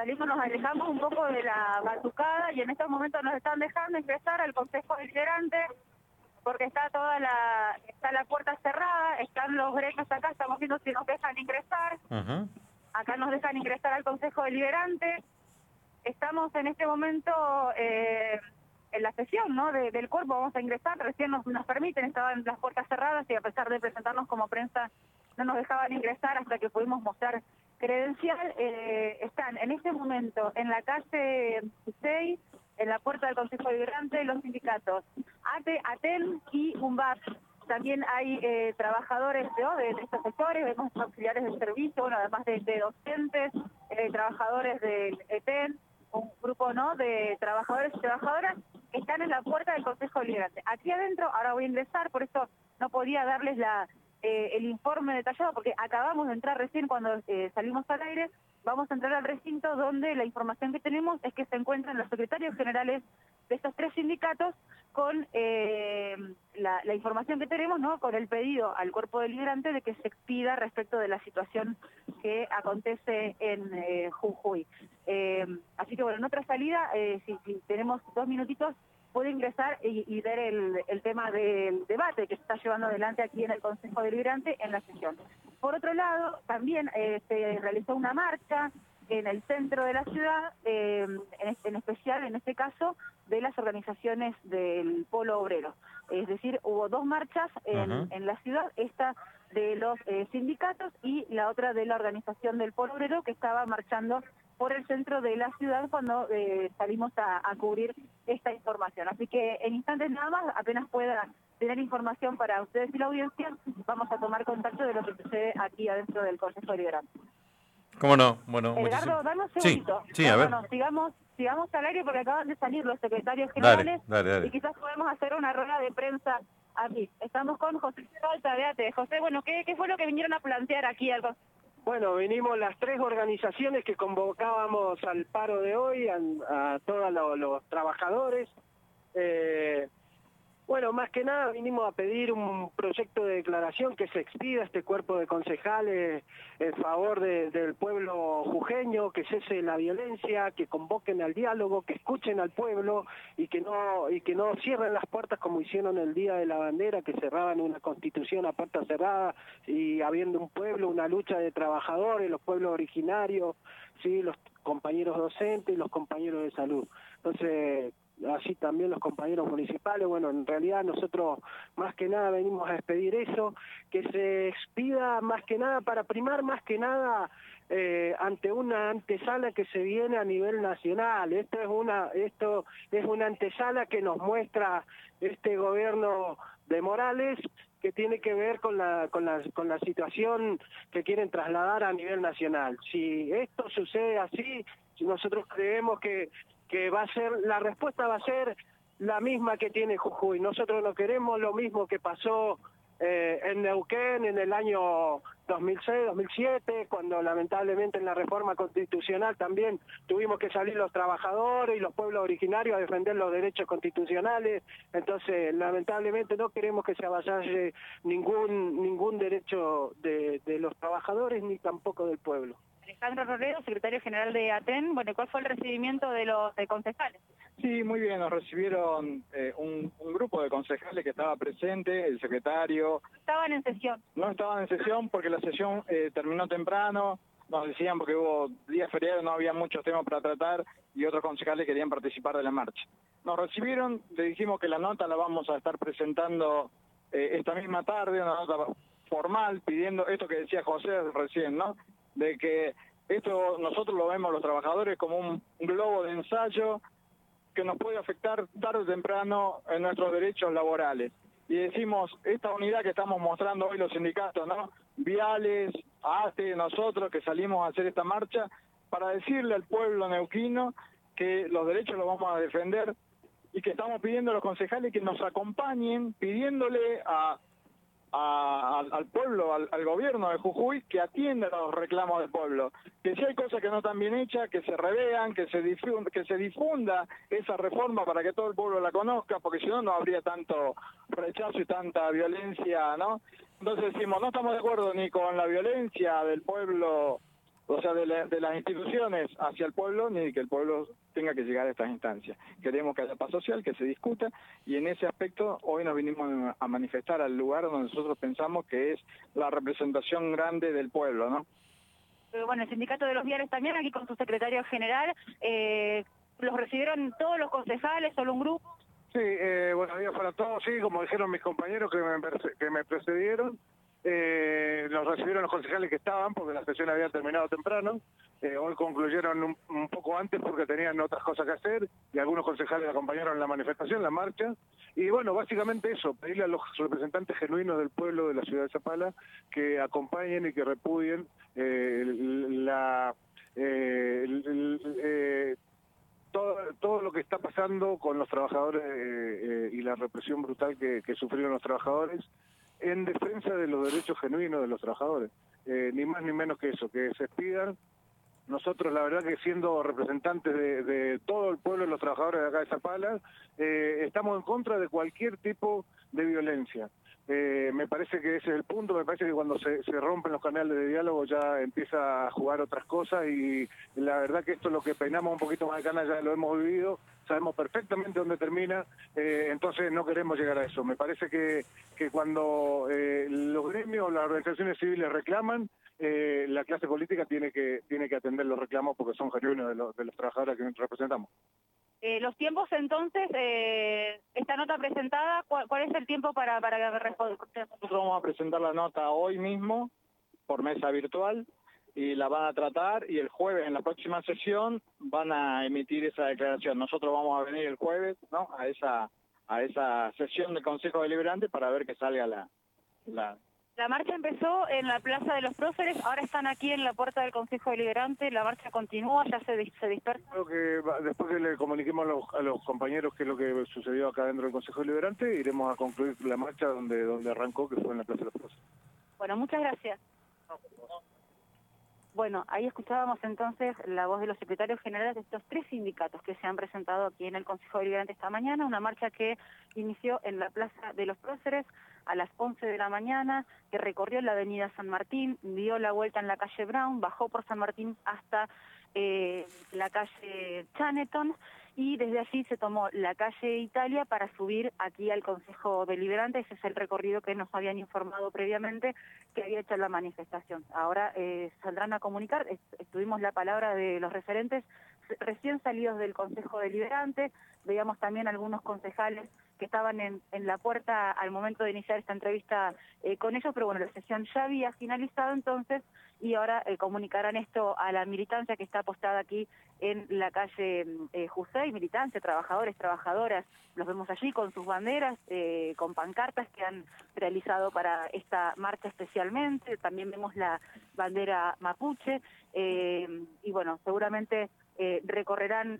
salimos, nos alejamos un poco de la batucada y en estos momentos nos están dejando ingresar al Consejo Deliberante porque está la puerta cerrada, están los gremios acá, estamos viendo si nos dejan ingresar. Acá nos dejan ingresar al Consejo Deliberante. Estamos en este momento en la sesión, ¿no?, del cuerpo, vamos a ingresar, recién nos permiten, estaban las puertas cerradas y a pesar de presentarnos como prensa no nos dejaban ingresar hasta que pudimos mostrar credencial. Están en este momento en la calle 6, en la puerta del Consejo Deliberante, los sindicatos ATE, ATEN y UNVAP. También hay trabajadores de estos sectores, vemos auxiliares de servicio, bueno, además de docentes, trabajadores del ETEN, un grupo, ¿no?, de trabajadores y trabajadoras que están en la puerta del Consejo Deliberante. Aquí adentro, ahora voy a ingresar, por eso no podía darles el informe detallado, porque acabamos de entrar recién cuando salimos al aire. Vamos a entrar al recinto donde la información que tenemos es que se encuentran los secretarios generales de estos 3 sindicatos con la información que tenemos, ¿no?, con el pedido al cuerpo deliberante de que se expida respecto de la situación que acontece en Jujuy. Así que bueno, en otra salida, si tenemos 2 minutitos, puede ingresar y ver el tema del debate que se está llevando adelante aquí en el Consejo Deliberante en la sesión. Por otro lado, también se realizó una marcha en el centro de la ciudad, en especial, en este caso, de las organizaciones del Polo Obrero. Es decir, hubo 2 marchas en la ciudad, esta de los sindicatos y la otra de la organización del Polo Obrero, que estaba marchando por el centro de la ciudad cuando salimos a cubrir esta información. Así que en instantes nada más, apenas pueda tener información para ustedes y la audiencia, vamos a tomar contacto de lo que sucede aquí adentro del Consejo Deliberante. ¿Cómo no? Bueno, Edgardo, dame un segundito. Sí, a ver. No, sigamos al aire porque acaban de salir los secretarios generales. Dale. Y quizás podemos hacer una rueda de prensa aquí. Estamos con José Falta de ATE. José, bueno, ¿qué fue lo que vinieron a plantear aquí al Consejo? Bueno, vinimos las 3 organizaciones que convocábamos al paro de hoy, a todos los trabajadores. Bueno, más que nada vinimos a pedir un proyecto de declaración que se expida este cuerpo de concejales en favor del pueblo jujeño, que cese la violencia, que convoquen al diálogo, que escuchen al pueblo y que no cierren las puertas como hicieron el Día de la Bandera, que cerraban una constitución a puerta cerrada y habiendo un pueblo, una lucha de trabajadores, los pueblos originarios, sí, los compañeros docentes y los compañeros de salud. Entonces, así también los compañeros municipales. Bueno, en realidad nosotros más que nada venimos a expedir eso, que se expida más que nada para primar más que nada ante una antesala que se viene a nivel nacional. Esto es una antesala que nos muestra este gobierno de Morales, que tiene que ver con la situación que quieren trasladar a nivel nacional. Si esto sucede así, si nosotros creemos que la respuesta va a ser la misma que tiene Jujuy. Nosotros no queremos lo mismo que pasó en Neuquén en el año 2006, 2007, cuando lamentablemente en la reforma constitucional también tuvimos que salir los trabajadores y los pueblos originarios a defender los derechos constitucionales. Entonces, lamentablemente no queremos que se avasalle ningún derecho de los trabajadores ni tampoco del pueblo. Alejandro Rolero, secretario general de ATEN. Bueno, ¿cuál fue el recibimiento de los concejales? Sí, muy bien, nos recibieron un grupo de concejales que estaba presente, el secretario. ¿Estaban en sesión? No estaban en sesión porque la sesión terminó temprano, nos decían porque hubo días feriados, no había muchos temas para tratar y otros concejales querían participar de la marcha. Nos recibieron, le dijimos que la nota la vamos a estar presentando esta misma tarde, una nota formal pidiendo esto que decía José recién, ¿no? De que esto nosotros lo vemos los trabajadores como un globo de ensayo que nos puede afectar tarde o temprano en nuestros derechos laborales. Y decimos, esta unidad que estamos mostrando hoy los sindicatos, ¿no? Viales, ATE, nosotros que salimos a hacer esta marcha, para decirle al pueblo neuquino que los derechos los vamos a defender y que estamos pidiendo a los concejales que nos acompañen, pidiéndole al pueblo, al gobierno de Jujuy, que atienda los reclamos del pueblo, que si hay cosas que no están bien hechas, que se revean, que se difunda esa reforma para que todo el pueblo la conozca, porque si no, no habría tanto rechazo y tanta violencia, ¿no? Entonces decimos, no estamos de acuerdo ni con la violencia del pueblo o sea, de las instituciones hacia el pueblo, ni que el pueblo tenga que llegar a estas instancias. Queremos que haya paz social, que se discuta, y en ese aspecto hoy nos vinimos a manifestar al lugar donde nosotros pensamos que es la representación grande del pueblo, ¿no? Bueno, el sindicato de los viales también, aquí con su secretario general, ¿los recibieron todos los concejales, solo un grupo? Sí, buenos días para todos. Sí, como dijeron mis compañeros que me precedieron, nos recibieron los concejales que estaban, porque la sesión había terminado temprano. Hoy concluyeron un poco antes porque tenían otras cosas que hacer, y algunos concejales acompañaron la manifestación, la marcha. Y bueno, básicamente eso, pedirle a los representantes genuinos del pueblo de la ciudad de Zapala que acompañen y que repudien todo lo que está pasando con los trabajadores y la represión brutal que sufrieron los trabajadores en defensa de los derechos genuinos de los trabajadores. Ni más ni menos que eso, que se expidan. Nosotros, la verdad que siendo representantes de todo el pueblo de los trabajadores de acá de Zapala, estamos en contra de cualquier tipo de violencia. Me parece que ese es el punto. Me parece que cuando se rompen los canales de diálogo ya empieza a jugar otras cosas, y la verdad que esto es lo que peinamos un poquito más de cana, ya lo hemos vivido, sabemos perfectamente dónde termina, entonces no queremos llegar a eso. Me parece que cuando los gremios, las organizaciones civiles reclaman, la clase política tiene que atender los reclamos porque son genuinos de los trabajadores que representamos. Los tiempos entonces, esta nota presentada, ¿cuál es el tiempo para responder? Nosotros vamos a presentar la nota hoy mismo por mesa virtual y la van a tratar, y el jueves en la próxima sesión van a emitir esa declaración. Nosotros vamos a venir el jueves, ¿no?, a esa sesión del Consejo Deliberante para ver que salga la... La marcha empezó en la Plaza de los Próceres, ahora están aquí en la puerta del Consejo Deliberante, la marcha continúa, ya se dispersa. Creo que después que le comuniquemos a los compañeros qué es lo que sucedió acá dentro del Consejo Deliberante, iremos a concluir la marcha donde arrancó, que fue en la Plaza de los Próceres. Bueno, muchas gracias. Bueno, ahí escuchábamos entonces la voz de los secretarios generales de estos 3 sindicatos que se han presentado aquí en el Consejo Deliberante esta mañana, una marcha que inició en la Plaza de los Próceres a las 11 de la mañana, que recorrió la avenida San Martín, dio la vuelta en la calle Brown, bajó por San Martín hasta la calle Chaneton, y desde allí se tomó la calle Italia para subir aquí al Consejo Deliberante. Ese es el recorrido que nos habían informado previamente que había hecho la manifestación. Ahora saldrán a comunicar, estuvimos la palabra de los referentes recién salidos del Consejo Deliberante, veíamos también algunos concejales que estaban en la puerta al momento de iniciar esta entrevista con ellos, pero bueno, la sesión ya había finalizado entonces, y ahora comunicarán esto a la militancia que está apostada aquí en la calle Jusey, militancia, trabajadores, trabajadoras, los vemos allí con sus banderas, con pancartas que han realizado para esta marcha especialmente, también vemos la bandera mapuche, y bueno, seguramente recorrerán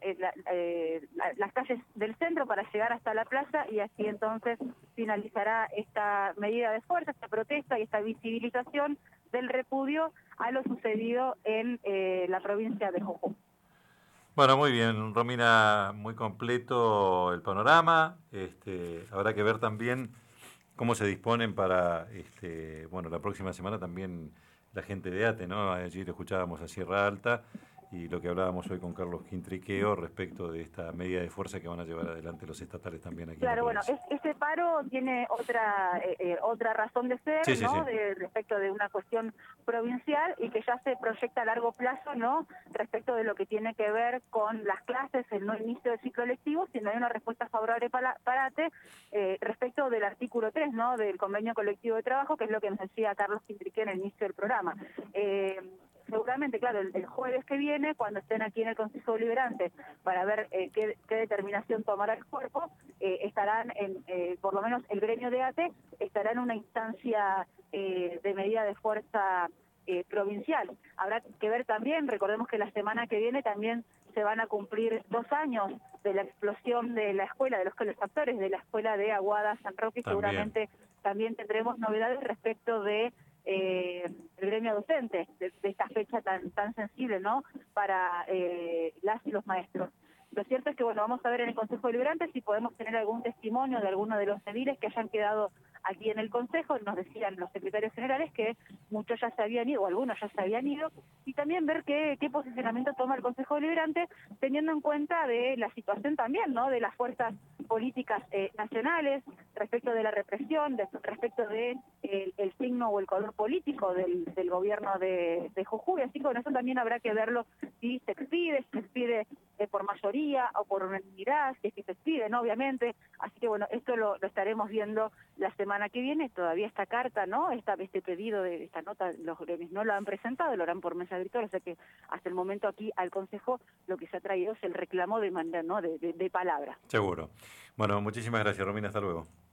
las calles del centro para llegar hasta la plaza, y así entonces finalizará esta medida de fuerza, esta protesta y esta visibilización del repudio a lo sucedido en la provincia de Jujuy. Bueno, muy bien, Romina, muy completo el panorama. Habrá que ver también cómo se disponen para, bueno, la próxima semana también la gente de ATE, ¿no? Allí lo escuchábamos a Sierra Alta, y lo que hablábamos hoy con Carlos Quintriqueo respecto de esta medida de fuerza que van a llevar adelante los estatales también aquí. Claro, bueno, este paro tiene otra razón de ser, sí, ¿no? Sí. Respecto de una cuestión provincial, y que ya se proyecta a largo plazo, ¿no? Respecto de lo que tiene que ver con las clases, el no inicio del ciclo lectivo, si no hay una respuesta favorable para ATE respecto del artículo 3, ¿no? Del convenio colectivo de trabajo, que es lo que nos decía Carlos Quintriqueo en el inicio del programa. Seguramente, claro, el jueves que viene, cuando estén aquí en el Consejo Deliberante para ver qué determinación tomará el cuerpo, estarán, por lo menos el gremio de ATE, estará en una instancia de medida de fuerza provincial. Habrá que ver también, recordemos que la semana que viene también se van a cumplir 2 años de la explosión de la escuela, de los actores de la escuela de Aguada San Roque, seguramente también tendremos novedades respecto de el gremio docente, de esta fecha tan sensible, ¿no?, para las y los maestros. Lo cierto es que, bueno, vamos a ver en el Consejo Deliberante si podemos tener algún testimonio de alguno de los ediles que hayan quedado aquí en el Consejo. Nos decían los secretarios generales que muchos ya se habían ido, o algunos ya se habían ido, y también ver qué posicionamiento toma el Consejo Deliberante, teniendo en cuenta de la situación también, ¿no?, de las fuerzas políticas nacionales, respecto de la represión, respecto de el signo o el color político del gobierno de Jujuy. Así que bueno, eso también habrá que verlo, si se expide por mayoría o por unanimidad, si es que se expide, ¿no?, obviamente. Así que bueno, esto lo estaremos viendo la semana que viene. Todavía esta carta, ¿no?, este pedido de esta nota, los gremios no lo han presentado, lo harán por mesa virtual, o sea que hasta el momento aquí al Consejo lo que se ha traído es el reclamo de palabra. Seguro. Bueno, muchísimas gracias, Romina, hasta luego.